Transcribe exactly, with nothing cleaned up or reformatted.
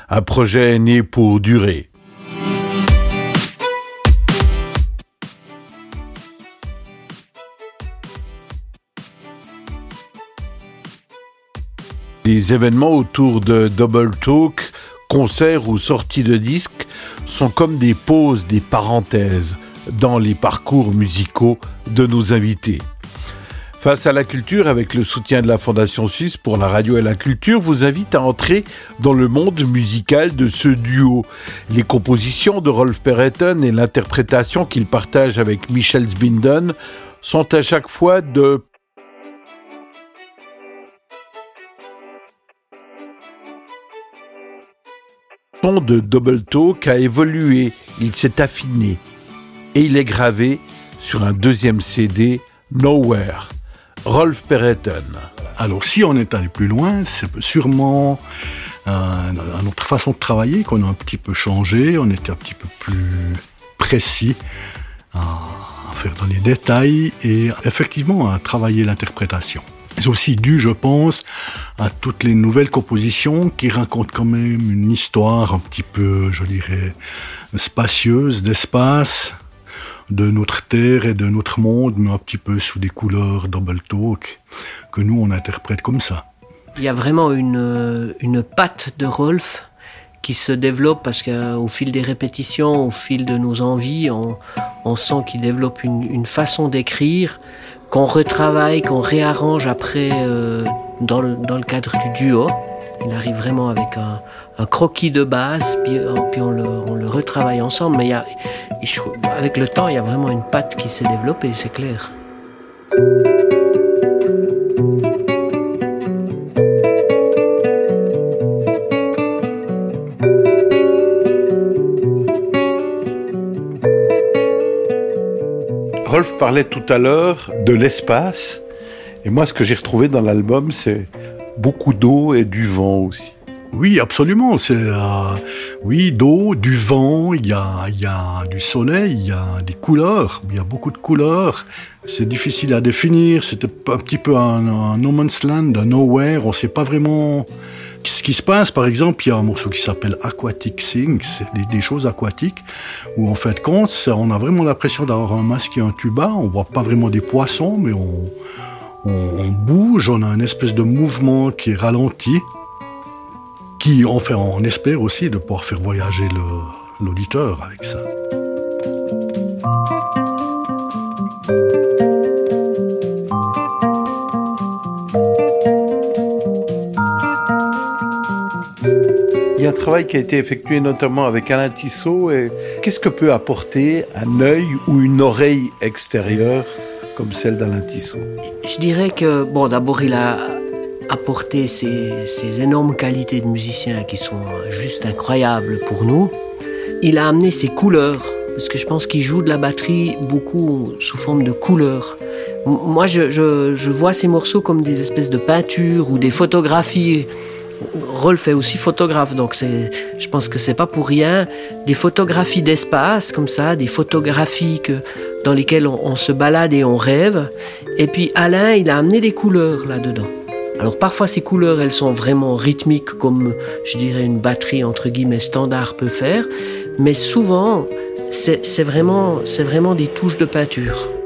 Un projet né pour durer. Les événements autour de Double Talk, concerts ou sorties de disques, sont comme des pauses, des parenthèses dans les parcours musicaux de nos invités. Face à la culture, avec le soutien de la Fondation Suisse pour la radio et la culture, vous invite à entrer dans le monde musical de ce duo. Les compositions de Rolf Perreton et l'interprétation qu'il partage avec Michel Zbinden sont à chaque fois de Le son de Double Talk a évolué, il s'est affiné et il est gravé sur un deuxième C D, Nowhere, Rolf Perreton. Alors si on est allé plus loin, c'est sûrement euh, notre façon de travailler qu'on a un petit peu changé, on était un petit peu plus précis à faire dans les détails et effectivement à travailler l'interprétation. C'est aussi dû, je pense, à toutes les nouvelles compositions qui racontent quand même une histoire un petit peu, je dirais, spacieuse, d'espace, de notre terre et de notre monde, mais un petit peu sous des couleurs Double Talk, que nous, on interprète comme ça. Il y a vraiment une, une patte de Rolf qui se développe parce qu'au fil des répétitions, au fil de nos envies, on, on sent qu'il développe une, une façon d'écrire qu'on retravaille, qu'on réarrange après euh, dans, le, dans le cadre du duo. Il arrive vraiment avec un, un croquis de base, puis, puis on, le, on le retravaille ensemble. Mais il y a, avec le temps, il y a vraiment une patte qui s'est développée, c'est clair. Rolf parlait tout à l'heure de l'espace, et moi ce que j'ai retrouvé dans l'album, c'est beaucoup d'eau et du vent aussi. Oui, absolument. C'est euh, oui, d'eau, du vent, il y a, il y a du soleil, il y a des couleurs, il y a beaucoup de couleurs. C'est difficile à définir, c'est un petit peu un, un no man's land, un nowhere, on ne sait pas vraiment ce qui se passe. Par exemple, il y a un morceau qui s'appelle Aquatic Things, c'est des, des choses aquatiques, où en fait compte, on a vraiment l'impression d'avoir un masque et un tuba, on ne voit pas vraiment des poissons, mais on, on, on bouge, on a une espèce de mouvement qui est ralenti, qui, enfin, on espère aussi de pouvoir faire voyager le, l'auditeur avec ça. Il y a un travail qui a été effectué notamment avec Alain Tissot. Et qu'est-ce que peut apporter un œil ou une oreille extérieure comme celle d'Alain Tissot ? Je dirais que, bon, d'abord, il a apporté ces, ces énormes qualités de musicien qui sont juste incroyables pour nous. Il a amené ses couleurs, parce que je pense qu'il joue de la batterie beaucoup sous forme de couleurs. Moi, je, je, je vois ces morceaux comme des espèces de peintures ou des photographies. Rolf est aussi photographe, donc c'est, je pense que c'est pas pour rien. Des photographies d'espace, comme ça, des photographies que, dans lesquelles on, on se balade et on rêve. Et puis Alain, il a amené des couleurs là-dedans. Alors parfois ces couleurs, elles sont vraiment rythmiques, comme je dirais une batterie entre guillemets standard peut faire. Mais souvent, c'est, c'est, vraiment, c'est vraiment des touches de peinture.